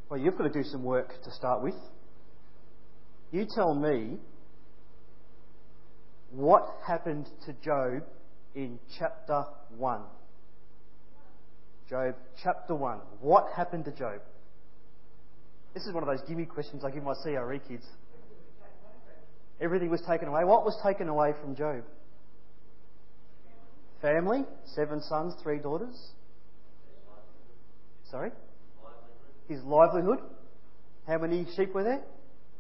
Well, you've got to do some work to start with. You tell me what happened to Job in chapter 1. Job chapter 1. What happened to Job? This is one of those gimme questions I give my CRE kids. Everything was taken away. What was taken away from Job? Family, 7 sons, 3 daughters. Sorry? His livelihood. How many sheep were there?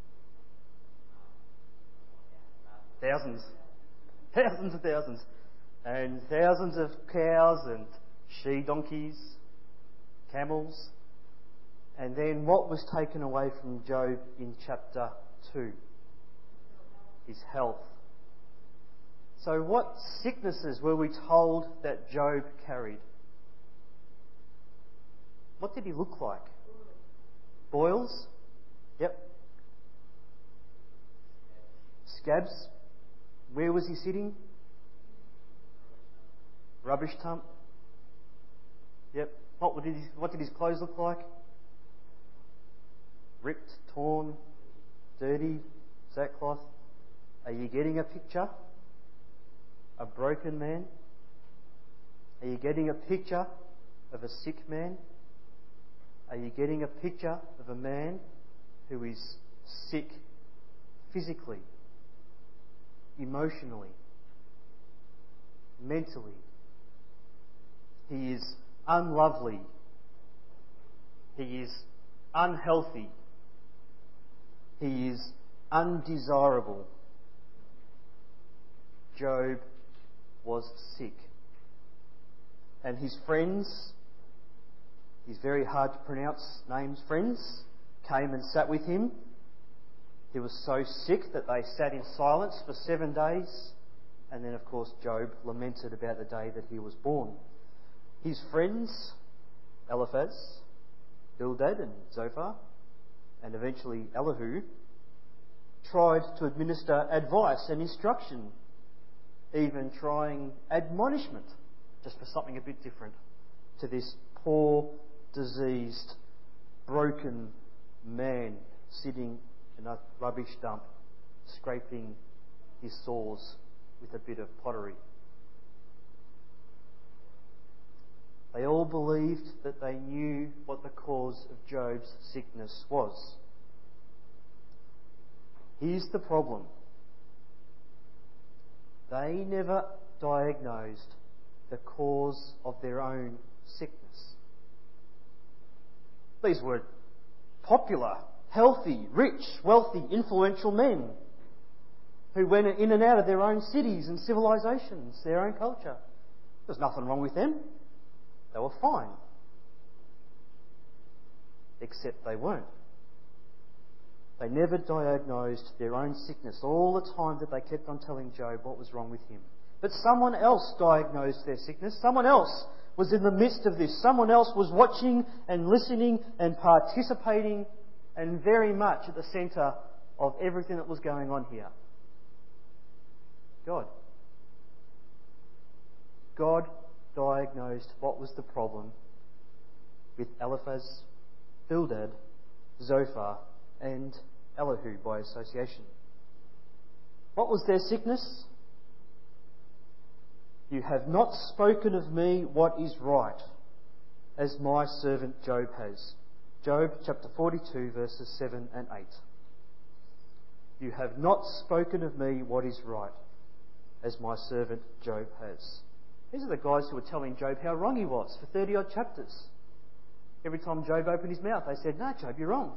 Thousands. Thousands and thousands. And thousands of cows and she-donkeys, camels. And then what was taken away from Job in chapter 2? His health. So what sicknesses were we told that Job carried? What did he look like? Boils? Yep. Scabs? Where was he sitting? Rubbish dump? Yep. What did his clothes look like? Ripped, torn, dirty, sackcloth. Are you getting a picture? A broken man? Are you getting a picture of a sick man? Are you getting a picture of a man who is sick physically, emotionally, mentally? He is unlovely. He is unhealthy. He is undesirable. Job was sick. And his friends, his very hard to pronounce names, friends, came and sat with him. He was so sick that they sat in silence for 7 days. And then, of course, Job lamented about the day that he was born. His friends, Eliphaz, Bildad and Zophar, and eventually Elihu, tried to administer advice and instruction, even trying admonishment, just for something a bit different, to this poor, diseased, broken man sitting in a rubbish dump, scraping his sores with a bit of pottery. They all believed that they knew what the cause of Job's sickness was. Here's the problem. They never diagnosed the cause of their own sickness. These were popular, healthy, rich, wealthy, influential men who went in and out of their own cities and civilizations, their own culture. There's nothing wrong with them. They were fine. Except they weren't. They never diagnosed their own sickness all the time that they kept on telling Job what was wrong with him. But someone else diagnosed their sickness. Someone else was in the midst of this. Someone else was watching and listening and participating and very much at the centre of everything that was going on here. God. God diagnosed what was the problem with Eliphaz, Bildad, Zophar and Elihu by association. What was their sickness? You have not spoken of me what is right, as my servant Job has. Job chapter 42 verses 7 and 8. You have not spoken of me what is right, as my servant Job has. These are the guys who were telling Job how wrong he was for 30 odd chapters. Every time Job opened his mouth, they said, "No, Job, you're wrong."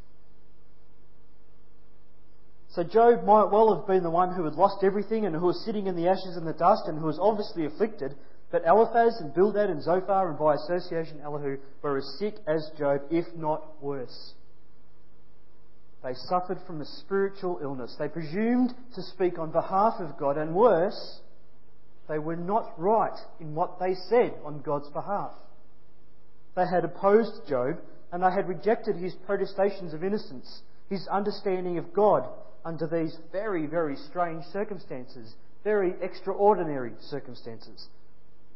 So Job might well have been the one who had lost everything and who was sitting in the ashes and the dust and who was obviously afflicted. But Eliphaz and Bildad and Zophar and by association Elihu were as sick as Job, if not worse. They suffered from a spiritual illness. They presumed to speak on behalf of God, and worse, they were not right in what they said on God's behalf. They had opposed Job and they had rejected his protestations of innocence, his understanding of God under these very, very strange circumstances, very extraordinary circumstances.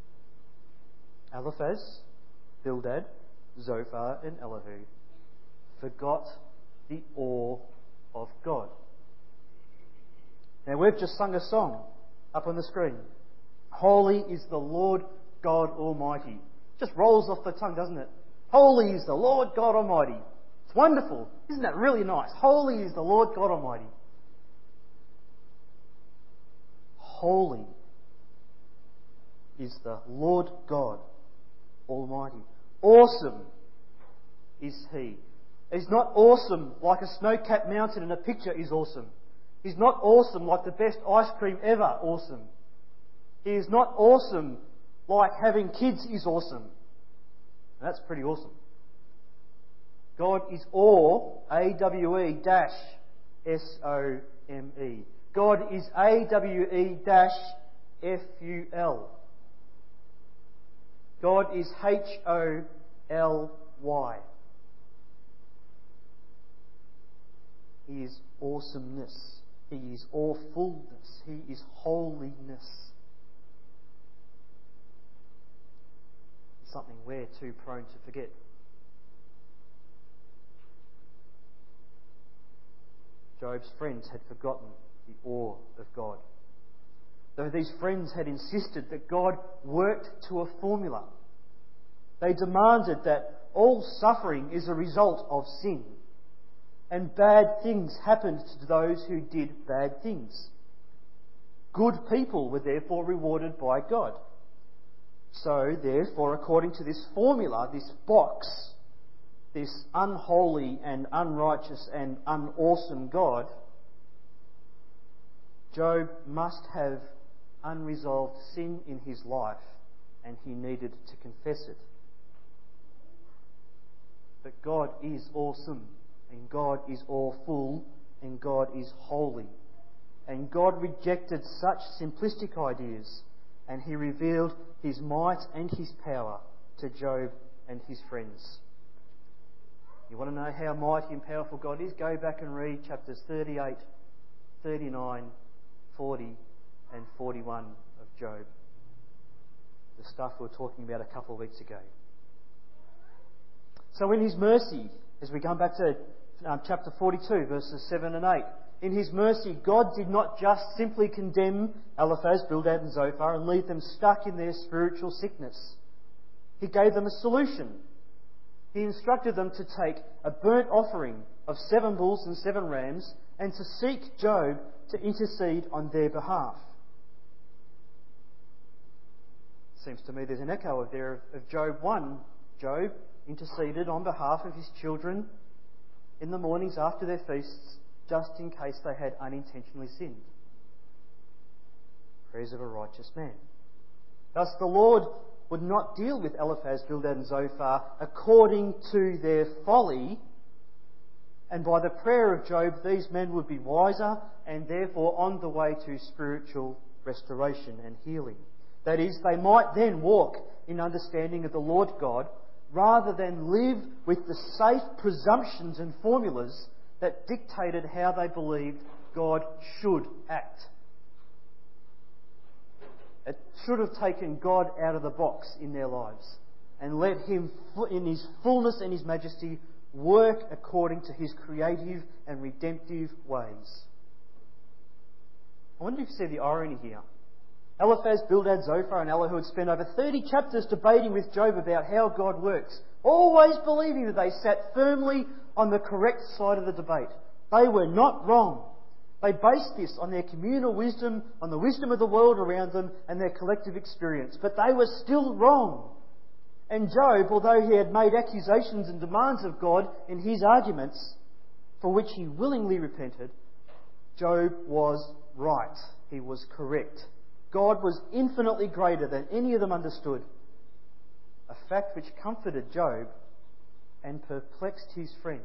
Eliphaz, Bildad, Zophar and Elihu forgot the awe of God. Now, we've just sung a song up on the screen. Holy is the Lord God Almighty. Just rolls off the tongue, doesn't it? Holy is the Lord God Almighty. It's wonderful. Isn't that really nice? Holy is the Lord God Almighty. Holy is the Lord God Almighty. Awesome is He. He's not awesome like a snow-capped mountain in a picture is awesome. He's not awesome like the best ice cream ever awesome. He is not awesome like having kids is awesome. And that's pretty awesome. God is awe, A-W-E-S-O-M-E. God is A-W-E-F-U-L. God is H-O-L-Y. He is awesomeness. He is awfulness. He is holiness. It's something we're too prone to forget. Job's friends had forgotten the awe of God. Though these friends had insisted that God worked to a formula. They demanded that all suffering is a result of sin, and bad things happened to those who did bad things. Good people were therefore rewarded by God. So, therefore, according to this formula, this box, this unholy and unrighteous and unawesome God, Job must have unresolved sin in his life, and he needed to confess it. But God is awesome, and God is awful, and God is holy. And God rejected such simplistic ideas, and He revealed His might and His power to Job and his friends. You want to know how mighty and powerful God is? Go back and read chapters 38, 39, 40 and 41 of Job. The stuff we were talking about a couple of weeks ago. So in His mercy, as we come back to chapter 42, verses 7 and 8, in His mercy, God did not just simply condemn Eliphaz, Bildad and Zophar and leave them stuck in their spiritual sickness. He gave them a solution. He instructed them to take a burnt offering of 7 bulls and 7 rams and to seek Job to intercede on their behalf. Seems to me there's an echo there of Job 1. Job interceded on behalf of his children in the mornings after their feasts, just in case they had unintentionally sinned. Prayers of a righteous man. Thus the Lord would not deal with Eliphaz, Bildad and Zophar according to their folly, and by the prayer of Job these men would be wiser and therefore on the way to spiritual restoration and healing. That is, they might then walk in understanding of the Lord God rather than live with the safe presumptions and formulas that dictated how they believed God should act. It should have taken God out of the box in their lives and let Him, in His fullness and His majesty, work according to His creative and redemptive ways. I wonder if you see the irony here. Eliphaz, Bildad, Zophar and Elihu had spent over 30 chapters debating with Job about how God works, always believing that they sat firmly on the correct side of the debate. They were not wrong. They based this on their communal wisdom, on the wisdom of the world around them and their collective experience. But they were still wrong. And Job, although he had made accusations and demands of God in his arguments, for which he willingly repented, Job was right. He was correct. God was infinitely greater than any of them understood. A fact which comforted Job and perplexed his friends.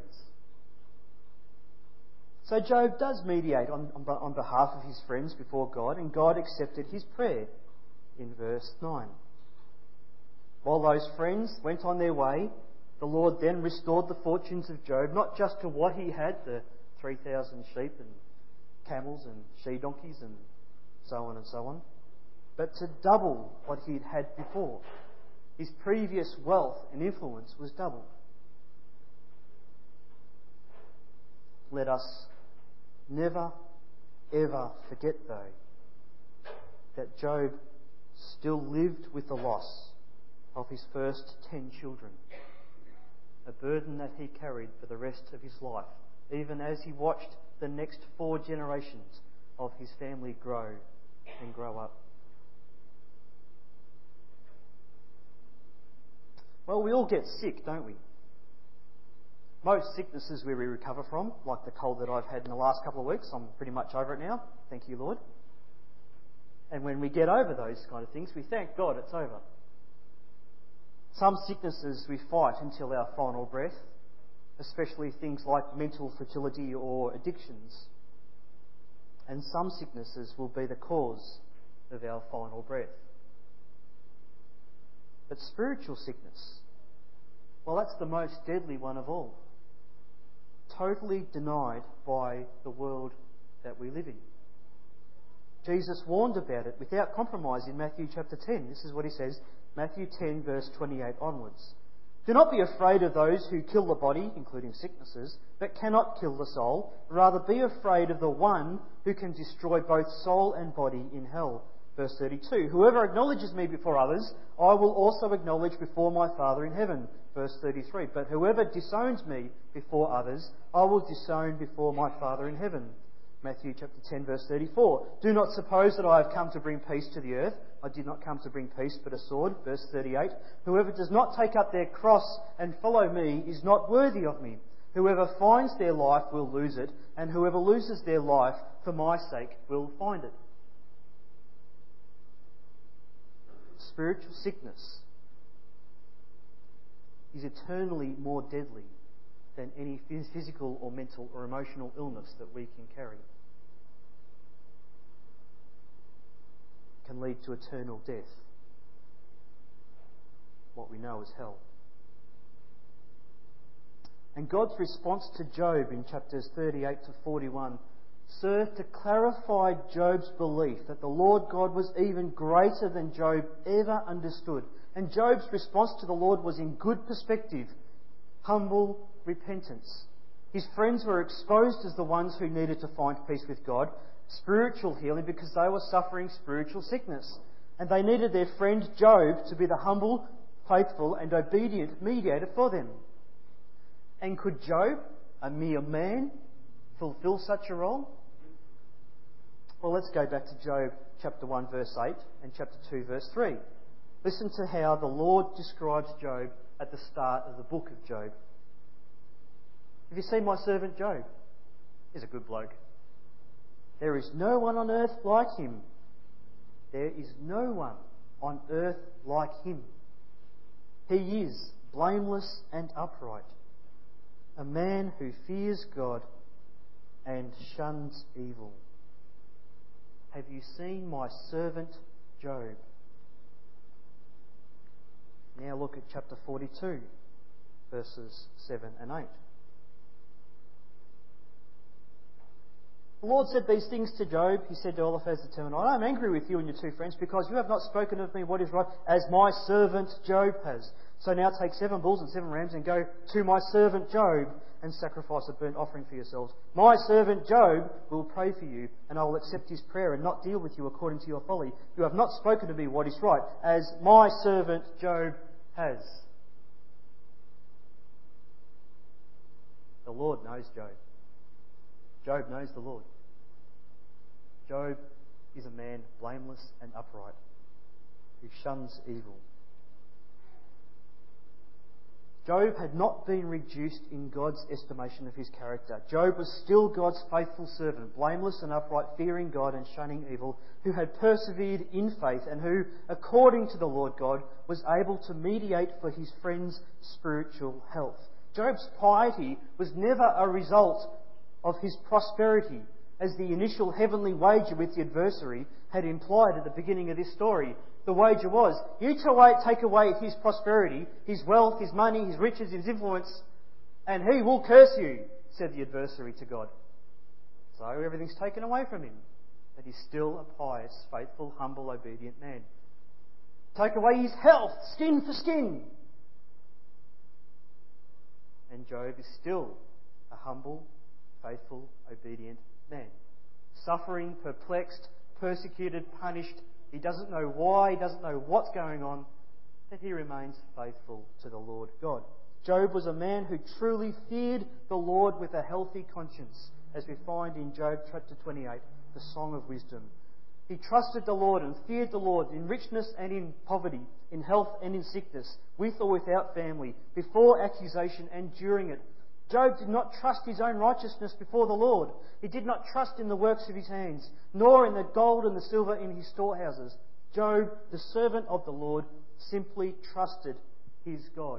So Job does mediate on behalf of his friends before God, and God accepted his prayer in verse 9. While those friends went on their way, the Lord then restored the fortunes of Job, not just to what he had, the 3,000 sheep and camels and she-donkeys and so on, but to double what he'd had before. His previous wealth and influence was doubled. Let us never, ever forget, though, that Job still lived with the loss of his first 10 children, a burden that he carried for the rest of his life, even as he watched the next 4 generations of his family grow and grow up. Well, we all get sick, don't we? Most sicknesses we recover from, like the cold that I've had in the last couple of weeks, I'm pretty much over it now. Thank you, Lord. And when we get over those kind of things, we thank God it's over. Some sicknesses we fight until our final breath, especially things like mental fragility or addictions. And some sicknesses will be the cause of our final breath. But spiritual sickness, well, that's the most deadly one of all. Totally denied by the world that we live in. Jesus warned about it without compromise in Matthew chapter 10. This is what he says, Matthew 10 verse 28 onwards. Do not be afraid of those who kill the body, including sicknesses, but cannot kill the soul. Rather be afraid of the one who can destroy both soul and body in hell. Verse 32, whoever acknowledges me before others, I will also acknowledge before my Father in heaven. Verse 33, but whoever disowns me before others, I will disown before my Father in heaven. Matthew chapter 10 verse 34, do not suppose that I have come to bring peace to the earth. I did not come to bring peace but a sword. Verse 38, whoever does not take up their cross and follow me is not worthy of me. Whoever finds their life will lose it, and whoever loses their life for my sake will find it. Spiritual sickness is eternally more deadly than any physical or mental or emotional illness that we can carry. It can lead to eternal death, what we know as hell. And God's response to Job in chapters 38 to 41 served to clarify Job's belief that the Lord God was even greater than Job ever understood. And Job's response to the Lord was in good perspective, humble repentance. His friends were exposed as the ones who needed to find peace with God, spiritual healing, because they were suffering spiritual sickness. And they needed their friend Job to be the humble, faithful and obedient mediator for them. And could Job, a mere man, fulfill such a role? Well, let's go back to Job chapter 1 verse 8 and chapter 2 verse 3. Listen to how the Lord describes Job at the start of the book of Job. Have you seen my servant Job? He's a good bloke. There is no one on earth like him. There is no one on earth like him. He is blameless and upright, a man who fears God and shuns evil. Have you seen my servant Job? Now look at chapter 42, verses 7 and 8. The Lord said these things to Job. He said to Eliphaz the Temanite, I am angry with you and your 2 friends because you have not spoken of me what is right, as my servant Job has. So now take 7 bulls and 7 rams and go to my servant Job and sacrifice a burnt offering for yourselves. My servant Job will pray for you, and I will accept his prayer and not deal with you according to your folly. You have not spoken to me what is right, as my servant Job has. The Lord knows Job. Job knows the Lord. Job is a man blameless and upright, who shuns evil. Job had not been reduced in God's estimation of his character. Job was still God's faithful servant, blameless and upright, fearing God and shunning evil, who had persevered in faith and who, according to the Lord God, was able to mediate for his friend's spiritual health. Job's piety was never a result of his prosperity, as the initial heavenly wager with the adversary had implied at the beginning of this story. The wager was, you take away his prosperity, his wealth, his money, his riches, his influence, and he will curse you, said the adversary to God. So everything's taken away from him, but he's still a pious, faithful, humble, obedient man. Take away his health, skin for skin. And Job is still a humble, faithful, obedient man. Suffering, perplexed, persecuted, punished. He doesn't know why, he doesn't know what's going on, but he remains faithful to the Lord God. Job was a man who truly feared the Lord with a healthy conscience, as we find in Job chapter 28, the Song of Wisdom. He trusted the Lord and feared the Lord in richness and in poverty, in health and in sickness, with or without family, before accusation and during it. Job did not trust his own righteousness before the Lord. He did not trust in the works of his hands, nor in the gold and the silver in his storehouses. Job, the servant of the Lord, simply trusted his God.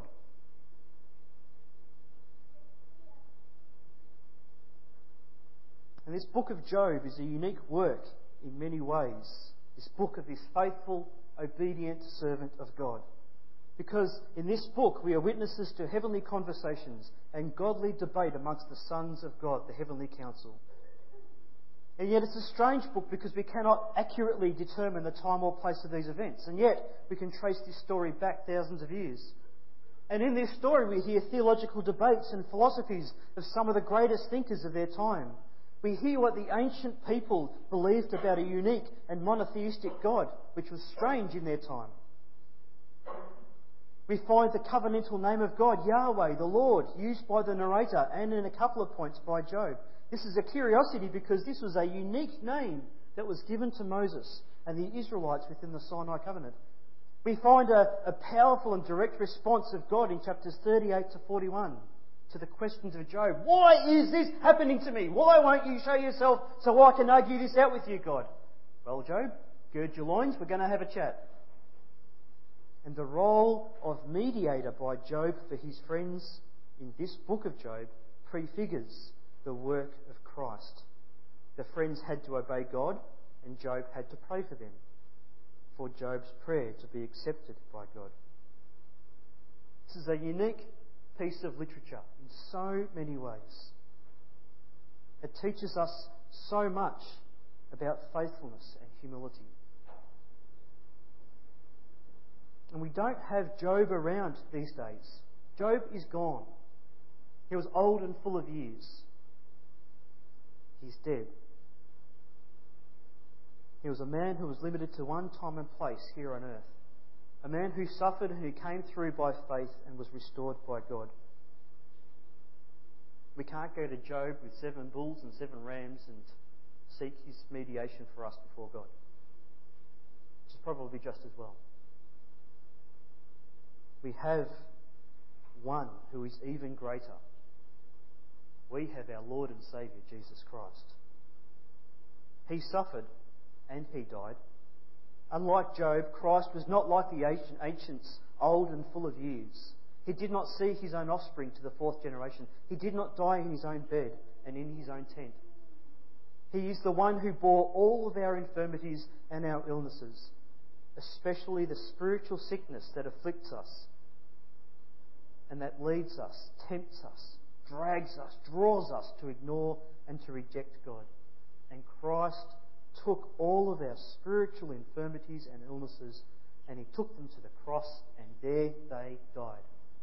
And this book of Job is a unique work in many ways. This book of this faithful, obedient servant of God. Because in this book we are witnesses to heavenly conversations and godly debate amongst the sons of God, the heavenly council. And yet it's a strange book because we cannot accurately determine the time or place of these events. And yet we can trace this story back thousands of years. And in this story we hear theological debates and philosophies of some of the greatest thinkers of their time. We hear what the ancient people believed about a unique and monotheistic God, which was strange in their time. We find the covenantal name of God, Yahweh, the Lord, used by the narrator and in a couple of points by Job. This is a curiosity because this was a unique name that was given to Moses and the Israelites within the Sinai covenant. We find a powerful and direct response of God in chapters 38 to 41 to the questions of Job. Why is this happening to me? Why won't you show yourself so I can argue this out with you, God? Well, Job, gird your loins, we're going to have a chat. And the role of mediator by Job for his friends in this book of Job prefigures the work of Christ. The friends had to obey God and Job had to pray for them for Job's prayer to be accepted by God. This is a unique piece of literature in so many ways. It teaches us so much about faithfulness and humility. And we don't have Job around these days. Job is gone. He was old and full of years. He's dead. He was a man who was limited to one time and place here on earth. A man who suffered and who came through by faith and was restored by God. We can't go to Job with 7 bulls and 7 rams and seek his mediation for us before God. Which is probably just as well. We have one who is even greater. We have our Lord and Saviour, Jesus Christ. He suffered and he died. Unlike Job, Christ was not like the ancients, old and full of years. He did not see his own offspring to the 4th generation. He did not die in his own bed and in his own tent. He is the one who bore all of our infirmities and our illnesses, especially the spiritual sickness that afflicts us and that leads us, tempts us, drags us, draws us to ignore and to reject God. And Christ took all of our spiritual infirmities and illnesses and he took them to the cross and there they died.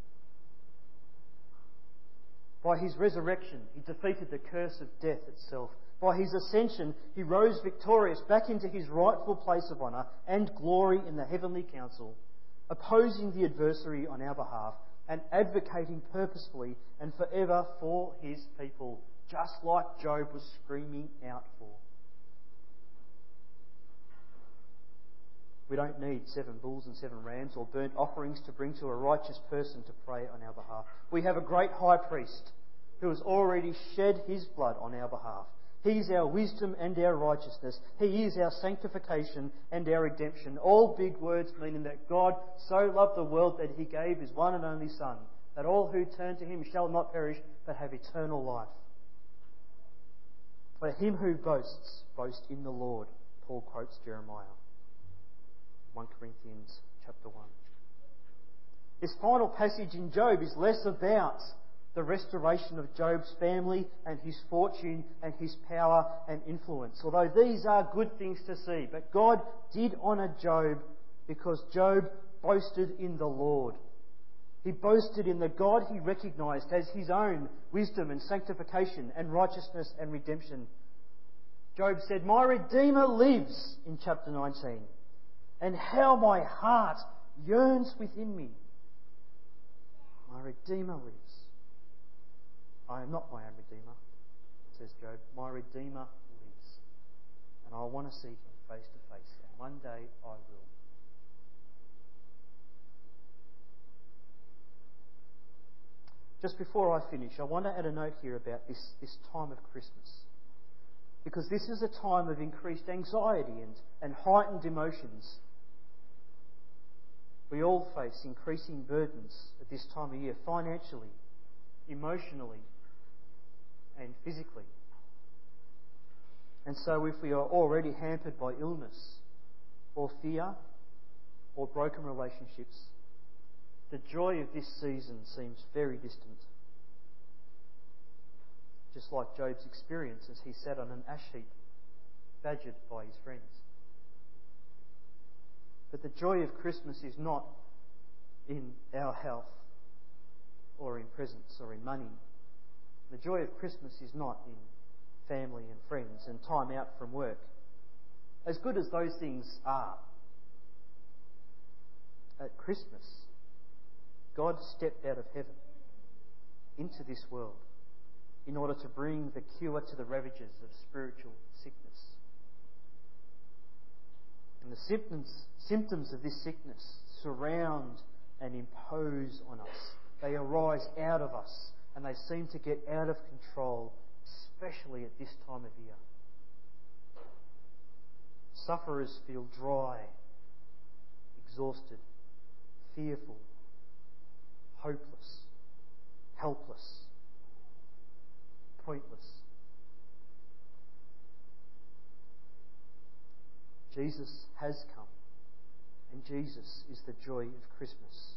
By his resurrection, he defeated the curse of death itself. By his ascension, he rose victorious back into his rightful place of honour and glory in the heavenly council, opposing the adversary on our behalf and advocating purposefully and forever for his people, just like Job was screaming out for. We don't need 7 bulls and 7 rams or burnt offerings to bring to a righteous person to pray on our behalf. We have a great high priest who has already shed his blood on our behalf. He is our wisdom and our righteousness. He is our sanctification and our redemption. All big words meaning that God so loved the world that he gave his one and only Son, that all who turn to him shall not perish but have eternal life. Let him who boasts, boast in the Lord. Paul quotes Jeremiah. 1 Corinthians chapter 1. This final passage in Job is less about the restoration of Job's family and his fortune and his power and influence. Although these are good things to see. But God did honour Job because Job boasted in the Lord. He boasted in the God he recognized as his own wisdom and sanctification and righteousness and redemption. Job said, "My Redeemer lives," in chapter 19, "and how my heart yearns within me." My Redeemer lives. I am not my own Redeemer, says Job. My Redeemer lives. And I want to see him face to face. And one day I will. Just before I finish, I want to add a note here about this time of Christmas. Because this is a time of increased anxiety and heightened emotions. We all face increasing burdens at this time of year, financially, emotionally, and physically. And so if we are already hampered by illness, or fear, or broken relationships, the joy of this season seems very distant. Just like Job's experience as he sat on an ash heap, badgered by his friends. But the joy of Christmas is not in our health, or in presents, or in money. The joy of Christmas is not in family and friends and time out from work. As good as those things are, at Christmas, God stepped out of heaven into this world in order to bring the cure to the ravages of spiritual sickness. And the symptoms of this sickness surround and impose on us. They arise out of us, and they seem to get out of control, especially at this time of year. Sufferers feel dry, exhausted, fearful, hopeless, helpless, pointless. Jesus has come, and Jesus is the joy of Christmas.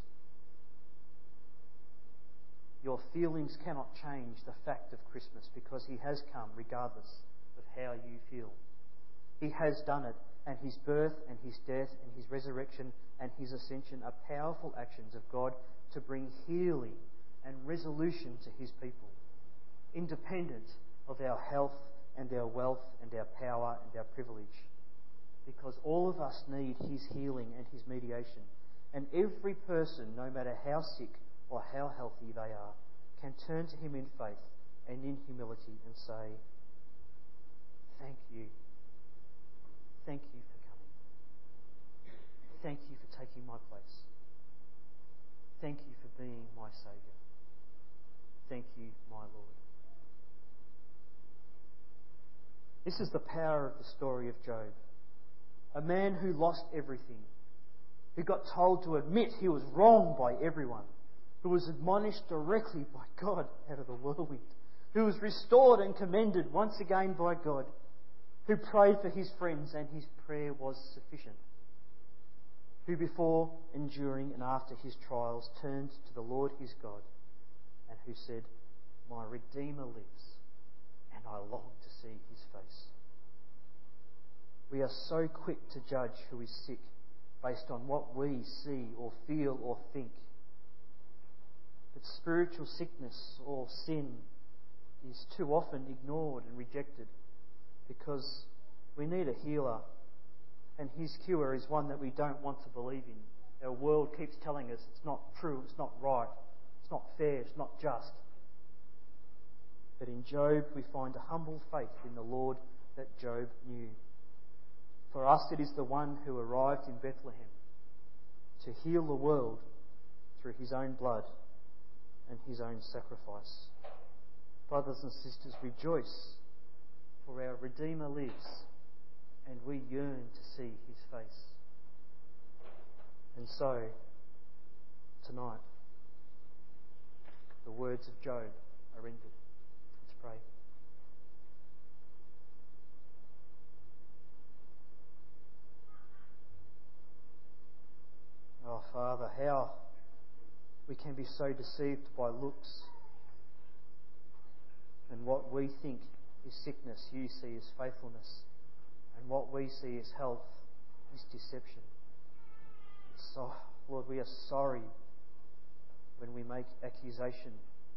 Your feelings cannot change the fact of Christmas, because he has come regardless of how you feel. He has done it, and his birth and his death and his resurrection and his ascension are powerful actions of God to bring healing and resolution to his people, independent of our health and our wealth and our power and our privilege. Because all of us need his healing and his mediation. And every person, no matter how sick or how healthy they are, can turn to him in faith and in humility and say, "Thank you. Thank you for coming. Thank you for taking my place. Thank you for being my Saviour. Thank you, my Lord." This is the power of the story of Job. A man who lost everything, who got told to admit he was wrong by everyone, who was admonished directly by God out of the whirlwind, who was restored and commended once again by God, who prayed for his friends and his prayer was sufficient, who before, enduring and after his trials turned to the Lord his God, and who said, "My Redeemer lives, and I long to see his face." We are so quick to judge who is sick based on what we see or feel or think. But spiritual sickness or sin is too often ignored and rejected because we need a healer, and his cure is one that we don't want to believe in. Our world keeps telling us it's not true, it's not right, it's not fair, it's not just. But in Job we find a humble faith in the Lord that Job knew. For us it is the one who arrived in Bethlehem to heal the world through his own blood and his own sacrifice. Brothers and sisters, rejoice, for our Redeemer lives, and we yearn to see his face. And so, tonight, the words of Job are ended. Let's pray. Oh, Father, how we can be so deceived by looks, and what we think is sickness you see as faithfulness, and what we see as health is deception. So, Lord, we are sorry when we make accusation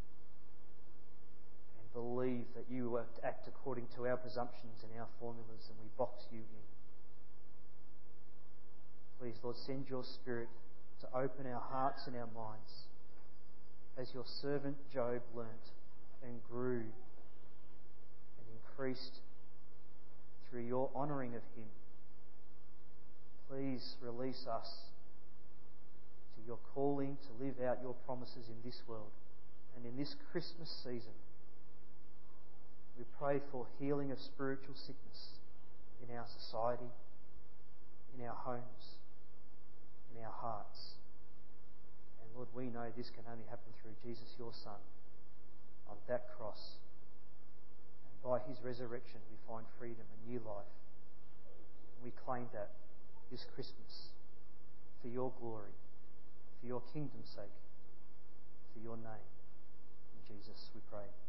and believe that you act according to our presumptions and our formulas, and we box you in. Please, Lord, send your Spirit to open our hearts and our minds, as your servant Job learnt and grew and increased through your honouring of him. Please release us to your calling to live out your promises in this world. And in this Christmas season, we pray for healing of spiritual sickness in our society, in our homes, in our hearts. And Lord, we know this can only happen through Jesus, your Son, on that cross. And by his resurrection, we find freedom and new life. And we claim that this Christmas for your glory, for your kingdom's sake, for your name. In Jesus we pray.